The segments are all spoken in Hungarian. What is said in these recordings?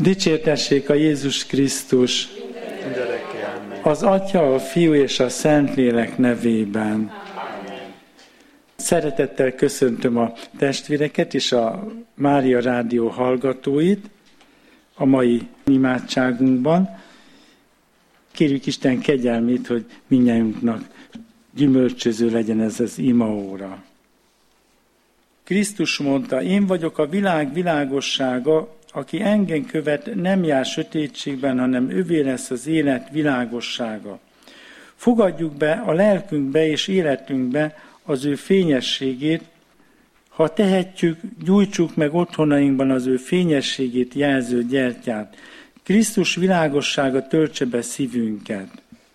Dicsértessék a Jézus Krisztus, az Atya, a Fiú és a Szentlélek nevében. Szeretettel köszöntöm a testvéreket és a Mária Rádió hallgatóit a mai imádságunkban. Kérjük Isten kegyelmét, hogy mindnyájunknak gyümölcsöző legyen ez az imaóra. Krisztus mondta, én vagyok a világ világossága, aki engem követ, nem jár sötétségben, hanem övé lesz az élet világossága. Fogadjuk be a lelkünkbe és életünkbe az ő fényességét, ha tehetjük, gyújtsuk meg otthonainkban az ő fényességét jelző gyertyát. Krisztus világossága töltse be szívünket.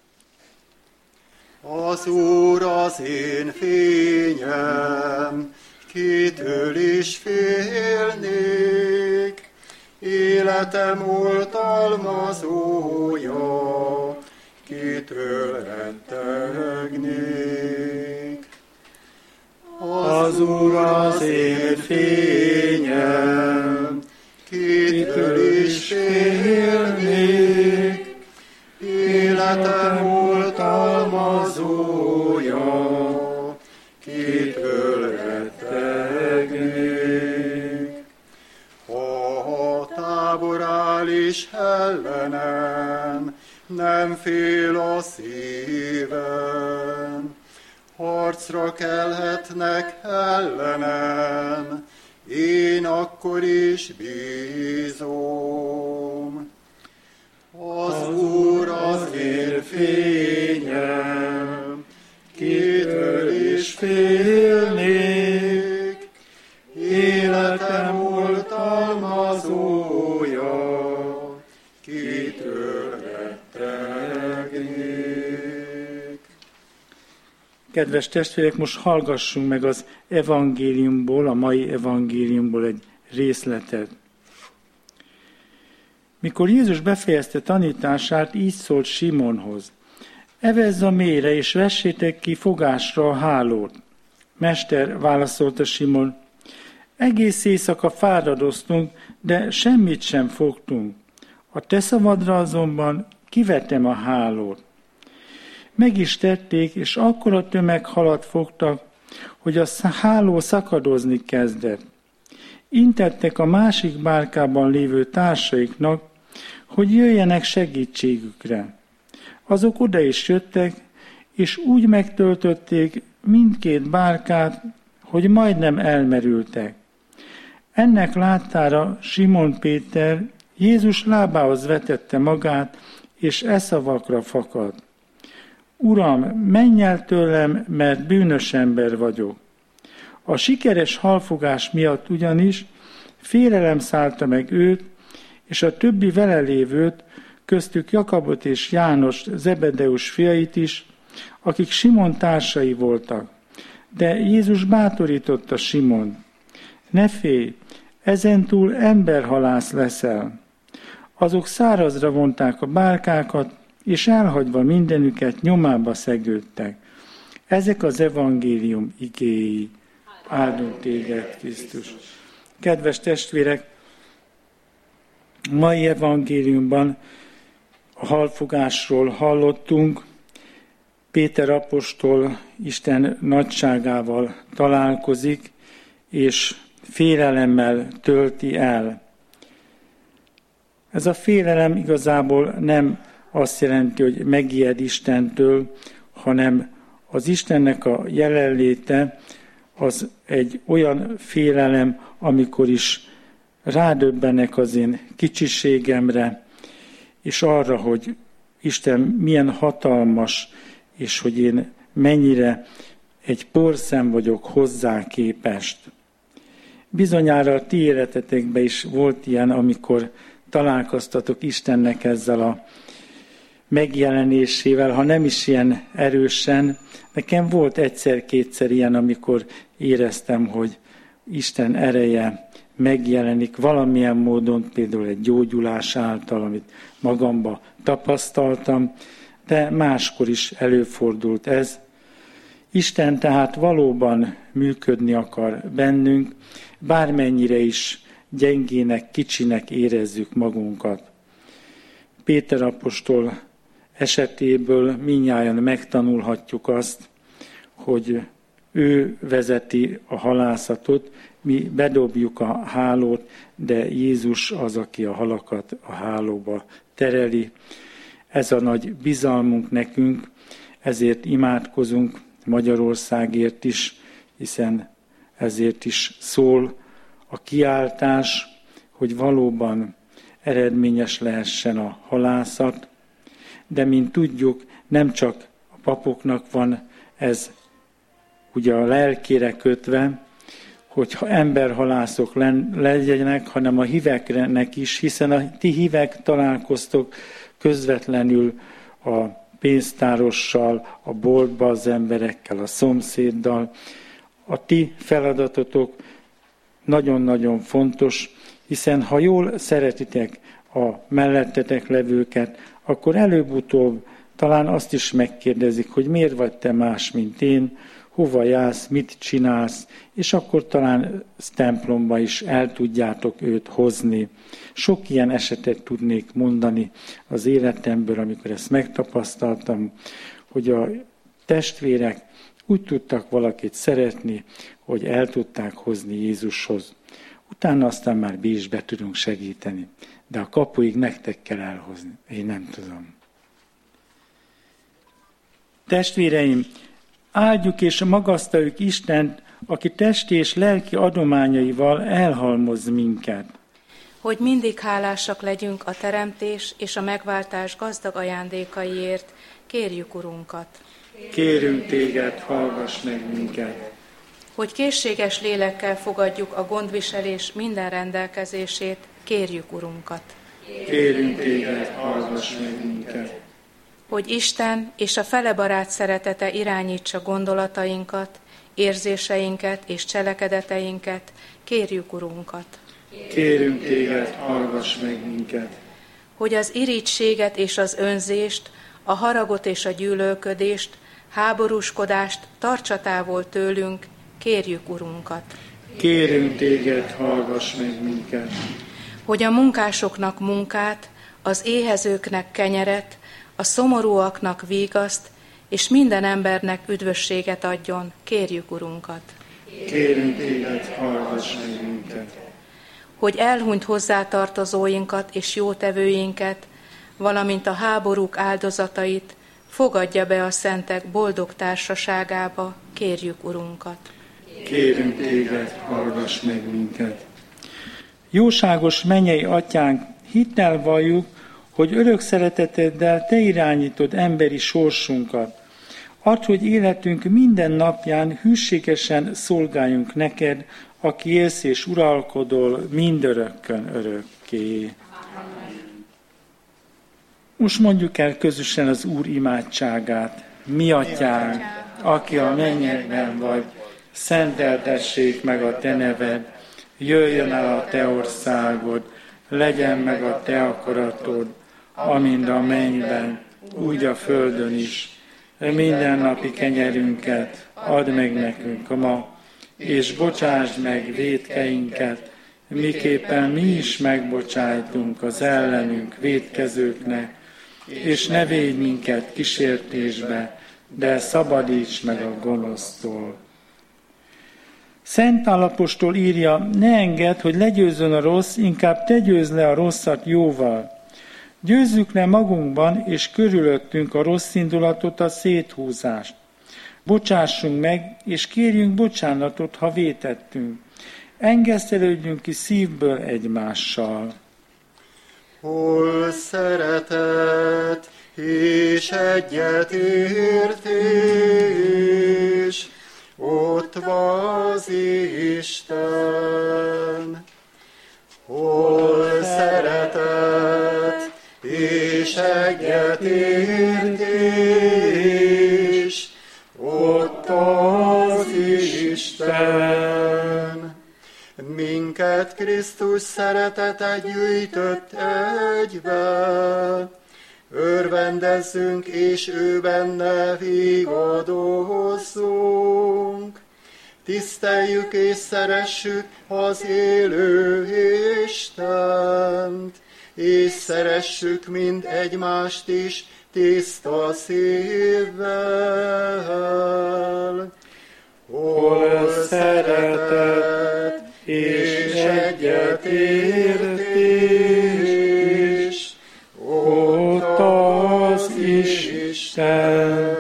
Az Úr az én fényem, kitől is félnék, életem oltalmazója, kitől rettegnék. Az Úr az én fényem, kitől is félnék, életem oltalmazója, kitől rettegnék. Ha tábor áll is ellenem, nem fél a szívem, harcra kelhetnek ellenem, én akkor is bízom. Az Úr az én fényem, kitől is félnék, életem oltalmazója, kitől rettegnék. Kedves testvérek, most hallgassunk meg az evangéliumból, a mai evangéliumból egy részletet. Mikor Jézus befejezte tanítását, így szólt Simonhoz. Evezz a mélyre, és vessétek ki fogásra a hálót. Mester, válaszolta Simon, egész éjszaka fáradoztunk, de semmit sem fogtunk. A te szavadra azonban kivettem a hálót. Meg is tették, és akkora tömeghalat fogtak, hogy a háló szakadozni kezdett. Intettek a másik bárkában lévő társaiknak, hogy jöjjenek segítségükre. Azok oda is jöttek, és úgy megtöltötték mindkét bárkát, hogy majdnem elmerültek. Ennek láttára Simon Péter Jézus lábához vetette magát, és e szavakra fakadt. Uram, menj el tőlem, mert bűnös ember vagyok. A sikeres halfogás miatt ugyanis félelem szállta meg őt, és a többi vele lévőt, köztük Jakabot és János, Zebedeus fiait is, akik Simon társai voltak. De Jézus bátorította Simont. Ne félj, ezentúl emberhalász leszel. Azok szárazra vonták a bárkákat, és elhagyva mindenüket nyomába szegődtek. Ezek az evangélium igéi. Áldunk téged, Krisztus. Kedves testvérek, mai evangéliumban a halfogásról hallottunk. Péter apostol Isten nagyságával találkozik, és félelemmel tölti el. Ez a félelem igazából nem azt jelenti, hogy megijed Istentől, hanem az Istennek a jelenléte az egy olyan félelem, amikor is rádöbbenek az én kicsiségemre, és arra, hogy Isten milyen hatalmas, és hogy én mennyire egy porszem vagyok hozzá képest. Bizonyára a ti életetekben is volt ilyen, amikor találkoztatok Istennek ezzel a megjelenésével, ha nem is ilyen erősen. Nekem volt egyszer-kétszer ilyen, amikor éreztem, hogy Isten ereje megjelenik valamilyen módon, például egy gyógyulás által, amit magamba tapasztaltam, de máskor is előfordult ez. Isten tehát valóban működni akar bennünk, bármennyire is gyengének, kicsinek érezzük magunkat. Péter apostol esetéből mindnyájan megtanulhatjuk azt, hogy ő vezeti a halászatot, mi bedobjuk a hálót, de Jézus az, aki a halakat a hálóba tereli. Ez a nagy bizalmunk nekünk, ezért imádkozunk Magyarországért is, hiszen ezért is szól a kiáltás, hogy valóban eredményes lehessen a halászat, de mint tudjuk, nem csak a papoknak van ez ugye a lelkére kötve, hogyha emberhalászok legyenek, hanem a híveknek is, hiszen a ti hívek találkoztok közvetlenül a pénztárossal, a boltba az emberekkel, a szomszéddal. A ti feladatotok nagyon-nagyon fontos, hiszen ha jól szeretitek a mellettetek levőket, akkor előbb-utóbb talán azt is megkérdezik, hogy miért vagy te más, mint én, hova jársz, mit csinálsz, és akkor talán templomba is el tudjátok őt hozni. Sok ilyen esetet tudnék mondani az életemből, amikor ezt megtapasztaltam, hogy a testvérek úgy tudtak valakit szeretni, hogy el tudták hozni Jézushoz. Utána aztán már mi is be tudunk segíteni. De a kapuig nektek kell elhozni. Én nem tudom. Testvéreim, áldjuk és magasztaljuk Istent, aki testi és lelki adományaival elhalmoz minket. Hogy mindig hálásak legyünk a teremtés és a megváltás gazdag ajándékaiért, kérjük Urunkat. Kérünk téged, hallgass meg minket. Hogy készséges lélekkel fogadjuk a gondviselés minden rendelkezését, kérjük Urunkat. Kérünk téged, hallgass meg minket. Hogy Isten és a felebarát szeretete irányítsa gondolatainkat, érzéseinket és cselekedeteinket, kérjük Urunkat. Kérünk téged, hallgass meg minket. Hogy az irítséget és az önzést, a haragot és a gyűlölködést, háborúskodást tartsa távol tőlünk, kérjük Urunkat. Kérünk téged, hallgass meg minket. Hogy a munkásoknak munkát, az éhezőknek kenyeret, a szomorúaknak vígaszt, és minden embernek üdvösséget adjon, kérjük Urunkat. Kérünk téged, hallgass meg minket. Hogy elhunyt hozzátartozóinkat és jótevőinket, valamint a háborúk áldozatait fogadja be a szentek boldog társaságába, kérjük Urunkat. Kérünk téged, hallgass meg minket. Jóságos mennyei atyánk, hittel valljuk, hogy örök szereteteddel te irányítod emberi sorsunkat. Add, hogy életünk minden napján hűségesen szolgáljunk neked, aki élsz és uralkodol mindörökkön örökké. Most mondjuk el közösen az Úr imádságát. Mi atyánk, aki a mennyekben vagy, szenteltessék meg a te neved, jöjjön el a te országod, legyen meg a te akaratod, amint a mennyben, úgy a földön is. Mindennapi kenyerünket add meg nekünk ma, és bocsásd meg vétkeinket, miképpen mi is megbocsájtunk az ellenünk vétkezőknek, és ne védj minket kísértésbe, de szabadíts meg a gonosztól. Szent Pál apostol írja, ne engedd, hogy legyőzzön a rossz, inkább te győzd le a rosszat jóval. Győzzük le magunkban és körülöttünk a rossz indulatot, a széthúzást. Bocsássunk meg, és kérjünk bocsánatot, ha vétettünk. Engesztelődjünk ki szívből egymással. Hol szeretet és egyetértés, ott van az Isten. Hol szeretet és egyetértés, ott az Isten. Minket Krisztus szeretete gyűjtött egybe, örvendezzünk és ő benne vigadozzunk. Tiszteljük és szeressük az élő Istent, és szeressük mind egymást is tiszta szívvel. Hol szeretet és egyetértés, ott az Isten.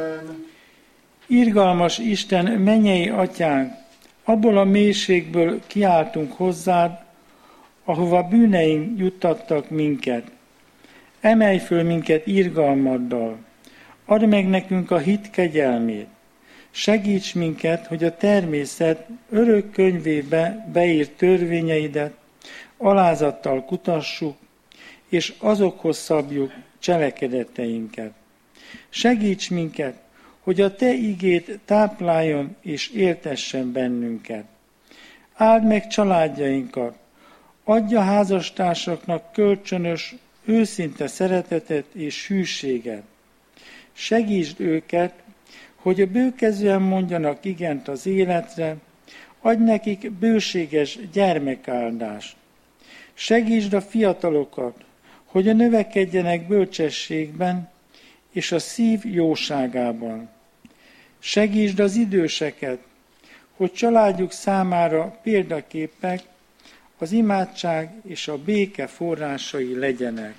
Irgalmas Isten, mennyei atyánk, abból a mélységből kiáltunk hozzád, ahova bűneink juttattak minket. Emelj föl minket irgalmaddal, add meg nekünk a hit kegyelmét. Segíts minket, hogy a természet örök könyvébe beírt törvényeidet alázattal kutassuk, és azokhoz szabjuk cselekedeteinket. Segíts minket, hogy a te igét tápláljon és értessen bennünket. Áld meg családjainkat, adj a házastársaknak kölcsönös, őszinte szeretetet és hűséget. Segítsd őket, hogy bőkezően mondjanak igent az életre, adj nekik bőséges gyermekáldást. Segítsd a fiatalokat, hogy növekedjenek bölcsességben és a szív jóságában. Segítsd az időseket, hogy családjuk számára példaképek, az imádság és a béke forrásai legyenek.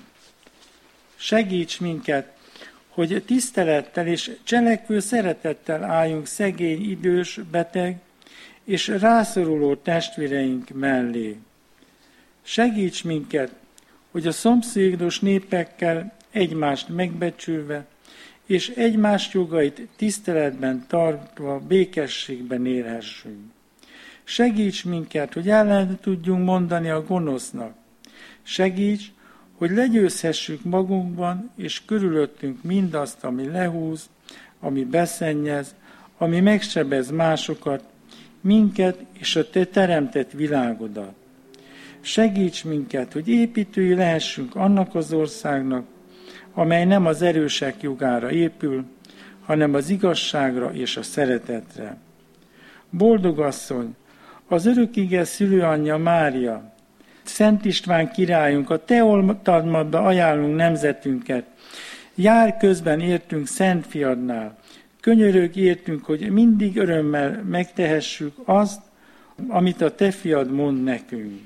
Segíts minket, hogy tisztelettel és cselekvő szeretettel álljunk szegény, idős, beteg és rászoruló testvéreink mellé. Segíts minket, hogy a szomszédos népekkel egymást megbecsülve és egymás jogait tiszteletben tartva békességben élhessünk. Segíts minket, hogy ellen tudjunk mondani a gonosznak. Segíts, hogy legyőzhessük magunkban és körülöttünk mindazt, ami lehúz, ami beszennyez, ami megsebez másokat, minket és a te teremtett világodat. Segíts minket, hogy építői lehessünk annak az országnak, amely nem az erősek jogára épül, hanem az igazságra és a szeretetre. Boldog asszony, az örökige szülőanyja Mária, Szent István királyunk, a te oltalmadba ajánlunk nemzetünket. Jár közben értünk Szent Fiadnál. Könyörög értünk, hogy mindig örömmel megtehessük azt, amit a te fiad mond nekünk.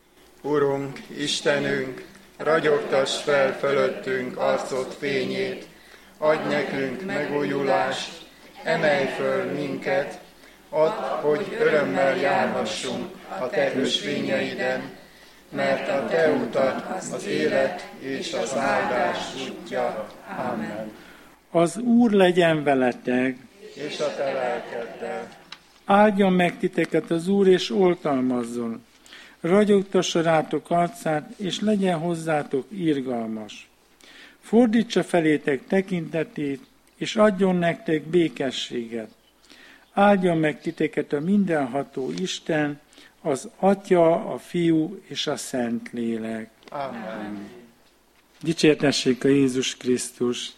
Urunk, Istenünk, ragyogtass fel fölöttünk arcod fényét, adj nekünk megújulást, emelj föl minket, add, hogy örömmel járhassunk a te ösvényeiden, mert a te utad az élet és az áldás útja. Amen. Az Úr legyen veletek, És a te lelkeddel. áldjon meg titeket az Úr, és oltalmazzon. Ragyogtassa rátok arcát, és legyen hozzátok irgalmas. Fordítsa felétek tekintetét, és adjon nektek békességet. Áldjon meg titeket a mindenható Isten, az Atya, a Fiú és a Szentlélek. Amen. Dicsértessék a Jézus Krisztus!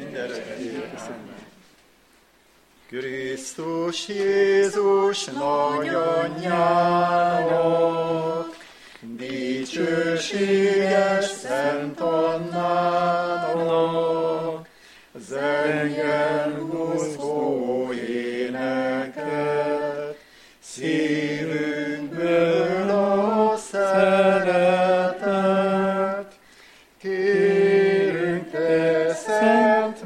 Krisztus Jézus nagyanyjának, dicsőséges Szent Annának, zengjen buzgó éneket, szívünkből a szeretet. Kérünk te szent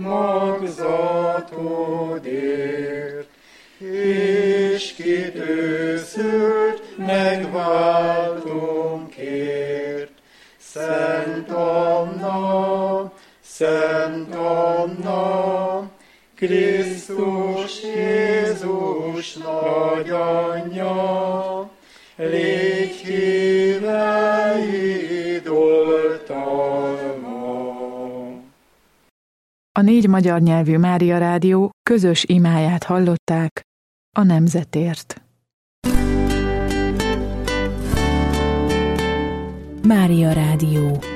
magzatodért, és kitőszült megváltónkért. Szent Anna, Krisztus Jézus nagyanyja, légy híveid oltalma. A 4 magyar nyelvű Mária Rádió közös imáját hallották a nemzetért. Mária Rádió.